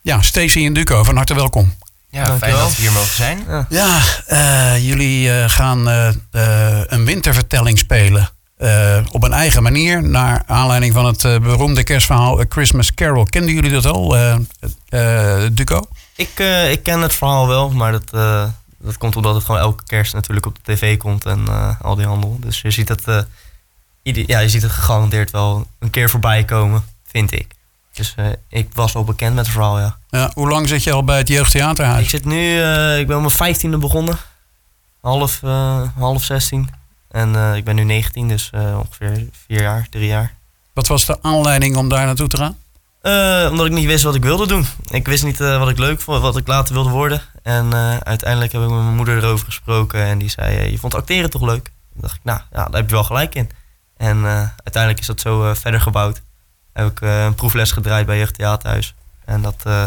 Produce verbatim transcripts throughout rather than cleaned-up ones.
Ja, Stacey en Duco, van harte welkom. Ja, Dank fijn dat we hier mogen zijn. Ja, ja uh, jullie uh, gaan uh, uh, een wintervertelling spelen. Uh, op een eigen manier, naar aanleiding van het uh, beroemde kerstverhaal A Christmas Carol. Kenden jullie dat al, uh, uh, Duco? Ik, uh, ik ken het verhaal wel, maar dat, uh, dat komt omdat het gewoon elke kerst natuurlijk op de tv komt en uh, al die handel. Dus je ziet het, uh, ieder, ja, je ziet het gegarandeerd wel een keer voorbij komen, vind ik. Dus uh, ik was al bekend met het verhaal, ja. Ja, hoe lang zit je al bij het Jeugdtheaterhuis? Ik zit nu, uh, ik ben om mijn vijftiende begonnen. Half, uh, half zestien. En uh, ik ben nu negentien, dus uh, ongeveer vier jaar, drie jaar. Wat was de aanleiding om daar naartoe te gaan? Uh, omdat ik niet wist wat ik wilde doen. Ik wist niet uh, wat ik leuk vond, wat ik later wilde worden. En uh, uiteindelijk heb ik met mijn moeder erover gesproken. En die zei, uh, je vond acteren toch leuk? Toen dacht ik, nou, ja, daar heb je wel gelijk in. En uh, uiteindelijk is dat zo uh, verder gebouwd. Heb ik uh, een proefles gedraaid bij Jeugdtheaterhuis. En dat uh,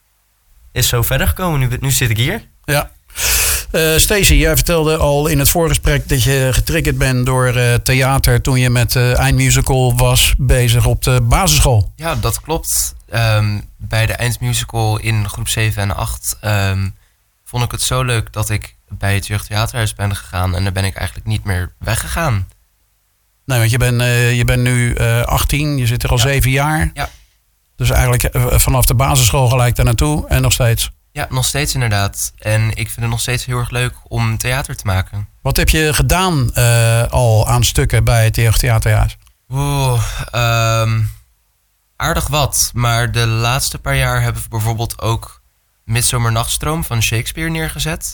is zo verder gekomen. Nu, nu zit ik hier. Ja. Uh, Stacey, jij vertelde al in het voorgesprek dat je getriggerd bent door uh, theater toen je met uh, Eindmusical was bezig op de basisschool. Ja, dat klopt. Um, bij de Eindmusical in groep zeven en acht um, vond ik het zo leuk dat ik bij het Jeugdtheaterhuis ben gegaan. En daar ben ik eigenlijk niet meer weggegaan. Nee, want je bent uh, je bent nu uh, achttien, je zit er al ja. zeven jaar. Ja. Dus eigenlijk uh, vanaf de basisschool gelijk daar naartoe en nog steeds. Ja, nog steeds inderdaad. En ik vind het nog steeds heel erg leuk om theater te maken. Wat heb je gedaan uh, al aan stukken bij het Jeugdtheaterhuis? Oeh, um, aardig wat. Maar de laatste paar jaar hebben we bijvoorbeeld ook Midsomernachtstroom van Shakespeare neergezet.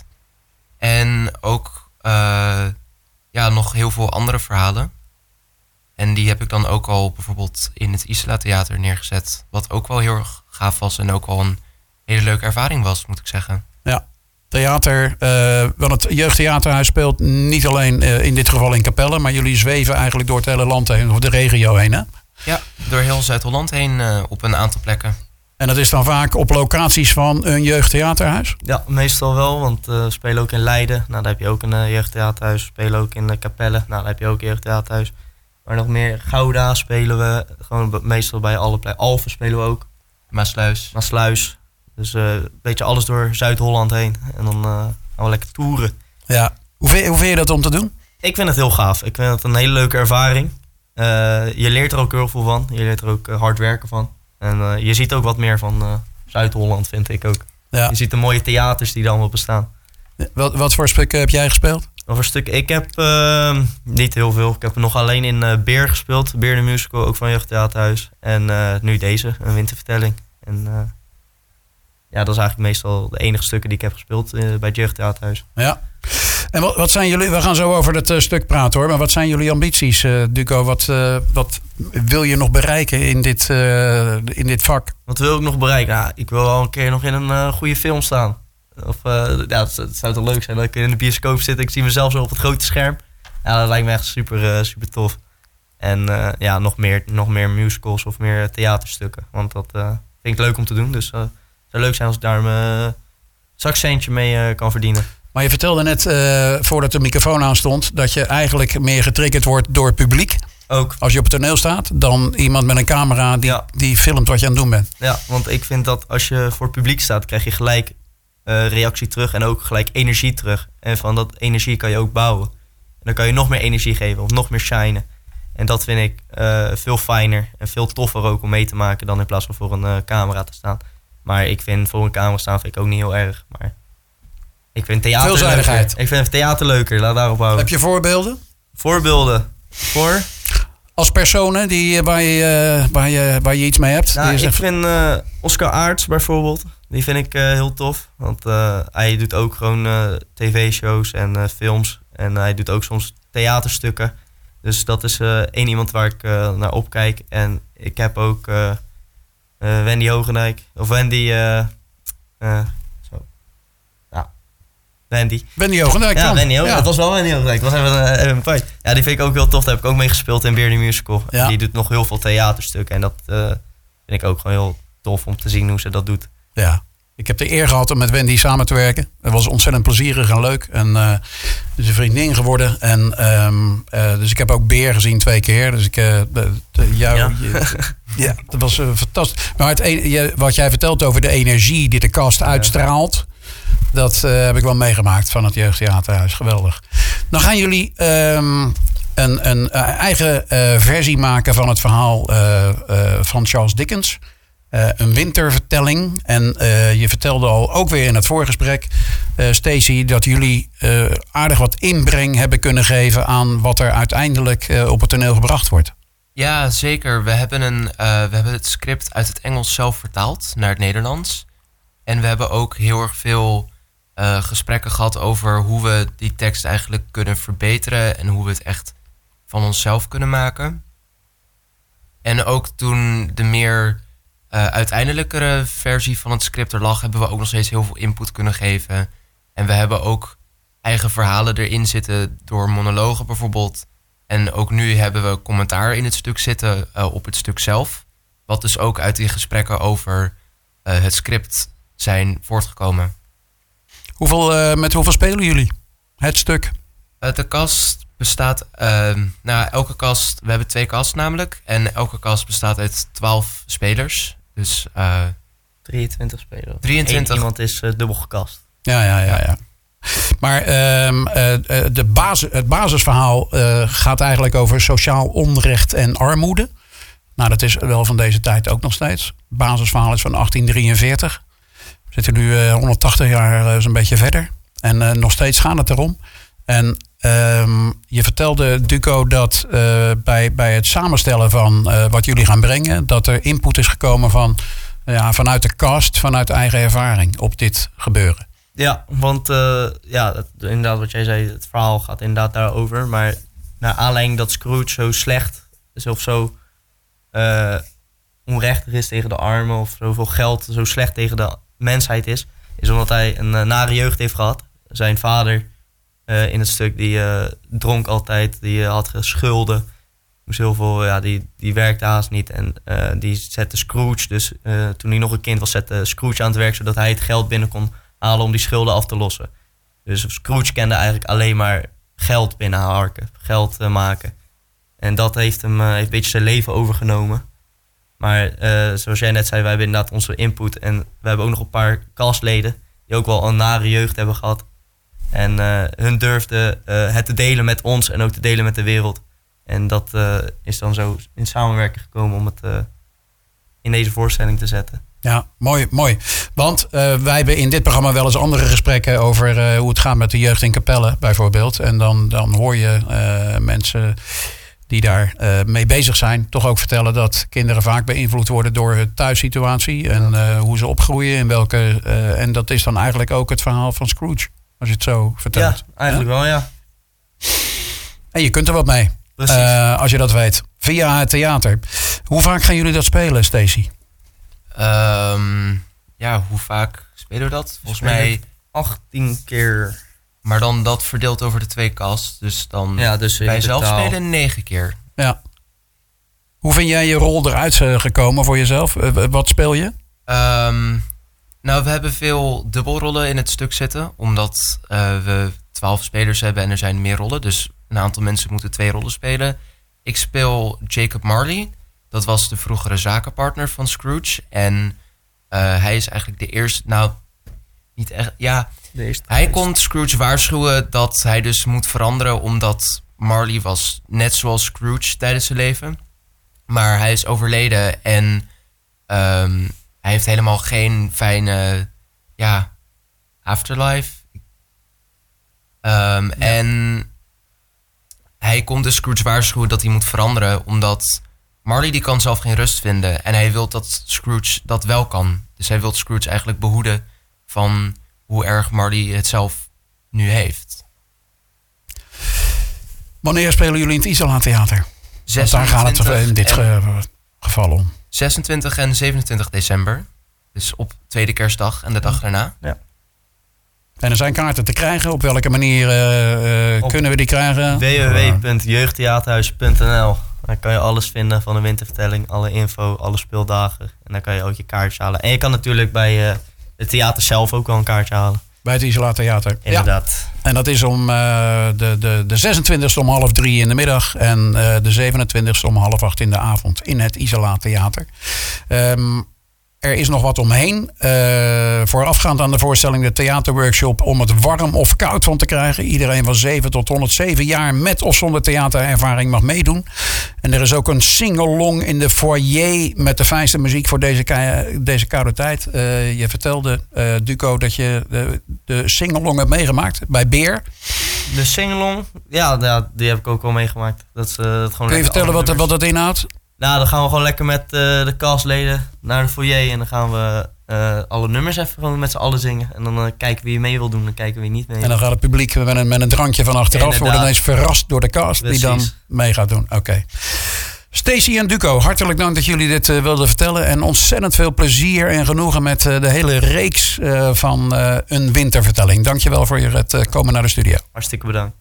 En ook uh, ja, nog heel veel andere verhalen. En die heb ik dan ook al bijvoorbeeld in het Isla Theater neergezet. Wat ook wel heel erg gaaf was en ook al een hele leuke ervaring was, moet ik zeggen. Ja, theater. Uh, want het Jeugdtheaterhuis speelt niet alleen uh, in dit geval in Capelle, maar jullie zweven eigenlijk door het hele land heen, of de regio heen, hè? Ja, door heel Zuid-Holland heen uh, op een aantal plekken. En dat is dan vaak op locaties van een jeugdtheaterhuis? Ja, meestal wel, want uh, we spelen ook in Leiden. Nou, daar heb je ook een uh, jeugdtheaterhuis. We spelen ook in uh, Capelle. Nou, daar heb je ook een jeugdtheaterhuis. Maar nog meer, Gouda spelen we. Gewoon meestal bij alle plekken. Alphen spelen we ook. Maasluis. Maasluis. Dus uh, een beetje alles door Zuid-Holland heen. En dan uh, gaan we lekker toeren. Ja. Hoe vind, hoe vind je dat om te doen? Ik vind het heel gaaf. Ik vind het een hele leuke ervaring. Uh, je leert er ook heel veel van. Je leert er ook uh, hard werken van. En uh, je ziet ook wat meer van uh, Zuid-Holland, vind ik ook. Ja. Je ziet de mooie theaters die er allemaal bestaan. Wat, wat voor stukken heb jij gespeeld? Wat voor stukken? Ik heb uh, niet heel veel. Ik heb nog alleen in uh, Beer gespeeld. Beer de Musical, ook van Jeugdtheaterhuis. En uh, nu deze, een wintervertelling. En uh, ja, dat is eigenlijk meestal de enige stukken die ik heb gespeeld uh, bij het Jeugdtheaterhuis. Ja. En wat, wat zijn jullie, we gaan zo over dat uh, stuk praten hoor, maar wat zijn jullie ambities, uh, Duco? Wat, uh, wat wil je nog bereiken in dit, uh, in dit vak? Wat wil ik nog bereiken? Nou, ik wil wel een keer nog in een uh, goede film staan. Of, uh, ja, het, het zou toch leuk zijn dat ik in de bioscoop zit. Ik zie mezelf zo op het grote scherm. Ja, dat lijkt me echt super, uh, super tof. En uh, ja, nog meer, nog meer musicals of meer theaterstukken. Want dat uh, vind ik leuk om te doen. Dus uh, het zou leuk zijn als ik daar mijn uh, zakcentje mee uh, kan verdienen. Maar je vertelde net, uh, voordat de microfoon aanstond, dat je eigenlijk meer getriggerd wordt door het publiek. Ook. Als je op het toneel staat, dan iemand met een camera die, ja. die filmt wat je aan het doen bent. Ja, want ik vind dat als je voor het publiek staat, krijg je gelijk uh, reactie terug en ook gelijk energie terug. En van dat energie kan je ook bouwen. En dan kan je nog meer energie geven of nog meer shinen. En dat vind ik uh, veel fijner en veel toffer ook om mee te maken dan in plaats van voor een uh, camera te staan. Maar ik vind voor een camera staan vind ik ook niet heel erg. Maar ik vind theater Veelzijdigheid. leuker. Ik vind theater leuker, laat daarop houden. Heb je voorbeelden? Voorbeelden? Voor? Als personen die, waar, je, waar, je, waar je iets mee hebt? Nou, ik zegt... vind uh, Oscar Aarts bijvoorbeeld, die vind ik uh, heel tof. Want uh, hij doet ook gewoon uh, tv-shows en uh, films. En hij doet ook soms theaterstukken. Dus dat is uh, één iemand waar ik uh, naar opkijk. En ik heb ook uh, uh, Wendy Hogendijk. Of Wendy... Uh, uh, zo. Ja, Wendy. Wendy Hogendijk. Ja, Wendy Hogendijk. Ja. Dat was wel Wendy Hogendijk. Dat was even, uh, even een fight. Ja, die vind ik ook heel tof. Daar heb ik ook mee gespeeld in Beer the Musical. Ja. Die doet nog heel veel theaterstukken. En dat uh, vind ik ook gewoon heel tof om te zien hoe ze dat doet. Ja. Ik heb de eer gehad om met Wendy samen te werken. Het was ontzettend plezierig en leuk. En uh, is een vriendin geworden. En, um, uh, dus ik heb ook Beer gezien twee keer. Dus ik, uh, de, de, jou, ja. Je, ja, dat was uh, fantastisch. Maar het, je, wat jij vertelt over de energie die de cast uitstraalt. Dat uh, heb ik wel meegemaakt van het Jeugdtheaterhuis. Geweldig. Dan gaan jullie um, een, een uh, eigen uh, versie maken van het verhaal uh, uh, van Charles Dickens. Uh, een wintervertelling. En uh, je vertelde al, ook weer in het voorgesprek, uh, Stacey, dat jullie uh, aardig wat inbreng hebben kunnen geven aan wat er uiteindelijk uh, op het toneel gebracht wordt. Ja, zeker. We hebben, een, uh, we hebben het script uit het Engels zelf vertaald naar het Nederlands. En we hebben ook heel erg veel uh, gesprekken gehad over hoe we die tekst eigenlijk kunnen verbeteren en hoe we het echt van onszelf kunnen maken. En ook toen de meer uh, uiteindelijkere versie van het script er lag, hebben we ook nog steeds heel veel input kunnen geven. En we hebben ook eigen verhalen erin zitten door monologen bijvoorbeeld. En ook nu hebben we commentaar in het stuk zitten uh, op het stuk zelf. Wat dus ook uit die gesprekken over uh, het script zijn voortgekomen. Hoeveel, uh, met hoeveel spelen jullie het stuk? Uh, de cast bestaat... Uh, nou, elke cast... We hebben twee casts namelijk. En elke cast bestaat uit twaalf spelers. Dus... Uh, drieëntwintig spelers. drieëntwintig. Eén iemand is uh, dubbel gecast. Ja, ja, ja, ja. Maar um, uh, de basis, het basisverhaal uh, gaat eigenlijk over sociaal onrecht en armoede. Nou, dat is wel van deze tijd ook nog steeds. Het basisverhaal is van achttien drieënveertig. We zitten nu uh, honderdtachtig jaar uh, zo'n beetje verder. En uh, nog steeds gaat het erom. En um, je vertelde, Duco, dat uh, bij, bij het samenstellen van uh, wat jullie gaan brengen, dat er input is gekomen van, uh, ja, vanuit de cast, vanuit de eigen ervaring op dit gebeuren. Ja, want uh, ja, dat, inderdaad wat jij zei, het verhaal gaat inderdaad daarover. Maar naar aanleiding dat Scrooge zo slecht is of zo uh, onrechtig is tegen de armen of zoveel geld zo slecht tegen de mensheid is, is omdat hij een uh, nare jeugd heeft gehad. Zijn vader uh, in het stuk, die uh, dronk altijd, die uh, had schulden. Moest heel veel, ja, die, die werkte haast niet. En uh, die zette Scrooge, dus uh, toen hij nog een kind was, zette Scrooge aan het werk, zodat hij het geld binnen kon halen om die schulden af te lossen. Dus Scrooge kende eigenlijk alleen maar geld binnenharken, geld uh, maken. En dat heeft hem uh, heeft een beetje zijn leven overgenomen. Maar uh, zoals jij net zei, wij hebben inderdaad onze input. En we hebben ook nog een paar castleden die ook wel een nare jeugd hebben gehad. En uh, hun durfden uh, het te delen met ons en ook te delen met de wereld. En dat uh, is dan zo in samenwerking gekomen om het uh, in deze voorstelling te zetten. Ja, mooi, mooi. Want uh, wij hebben in dit programma wel eens andere gesprekken over uh, hoe het gaat met de jeugd in Capelle bijvoorbeeld. En dan, dan hoor je uh, mensen die daar uh, mee bezig zijn toch ook vertellen dat kinderen vaak beïnvloed worden door hun thuissituatie. En uh, hoe ze opgroeien. In welke, uh, en dat is dan eigenlijk ook het verhaal van Scrooge. Als je het zo vertelt. Ja, eigenlijk ja? wel, ja. En je kunt er wat mee. Uh, als je dat weet. Via het theater. Hoe vaak gaan jullie dat spelen, Stacey? Um, ja, hoe vaak spelen we dat? Volgens mij achttien keer. Maar dan dat verdeeld over de twee casts. Dus dan ja, dus wij zelf spelen negen keer. Ja. Hoe vind jij je rol eruit gekomen voor jezelf? Uh, wat speel je? Um, nou, we hebben veel dubbelrollen in het stuk zitten. Omdat uh, we twaalf spelers hebben en er zijn meer rollen. Dus een aantal mensen moeten twee rollen spelen. Ik speel Jacob Marley. Dat was de vroegere zakenpartner van Scrooge. En uh, hij is eigenlijk de eerste... Nou, niet echt... Ja, hij kon Scrooge waarschuwen dat hij dus moet veranderen, omdat Marley was net zoals Scrooge tijdens zijn leven. Maar hij is overleden en um, hij heeft helemaal geen fijne ja, afterlife. Um, ja. En hij kon dus Scrooge waarschuwen dat hij moet veranderen, omdat Marley die kan zelf geen rust vinden. En hij wil dat Scrooge dat wel kan. Dus hij wil Scrooge eigenlijk behoeden van hoe erg Marley het zelf nu heeft. Wanneer spelen jullie in het Isola Theater? Want daar gaat het in dit ge- geval om. zesentwintig en zevenentwintig december. Dus op tweede kerstdag en de dag daarna. Ja. En er zijn kaarten te krijgen. Op welke manier uh, uh, kunnen we die krijgen? w w w punt jeugdtheaterhuis punt n l. Daar kan je alles vinden van de wintervertelling. Alle info, alle speeldagen. En dan kan je ook je kaartjes halen. En je kan natuurlijk bij uh, het theater zelf ook wel een kaartje halen. Bij het Isola Theater. Inderdaad. Ja. En dat is om uh, de, de, de zesentwintigste om half drie in de middag. En uh, de zevenentwintigste om half acht in de avond in het Isola Theater. Um, Er is nog wat omheen. Uh, voorafgaand aan de voorstelling de theaterworkshop om het warm of koud van te krijgen. Iedereen van zeven tot honderdzeven jaar met of zonder theaterervaring mag meedoen. En er is ook een sing-along in de foyer met de fijnste muziek voor deze, deze koude tijd. Uh, je vertelde, uh, Duco, dat je de, de sing-along hebt meegemaakt bij Beer. De sing-along, ja, ja, die heb ik ook al meegemaakt. Dat is, uh, dat gewoon Kun je vertellen wat, wat dat inhoudt? Nou, dan gaan we gewoon lekker met uh, de castleden naar de foyer. En dan gaan we uh, alle nummers even gewoon met z'n allen zingen. En dan uh, kijken wie mee wil doen, dan kijken wie niet mee. En dan gaat het publiek met een, met een drankje van achteraf worden ineens verrast door de cast. Precies. Die dan mee gaat doen. Oké. Okay. Stacey en Duco, hartelijk dank dat jullie dit uh, wilden vertellen. En ontzettend veel plezier en genoegen met uh, de hele reeks uh, van uh, Een Wintervertelling. Dankjewel voor het uh, komen naar de studio. Hartstikke bedankt.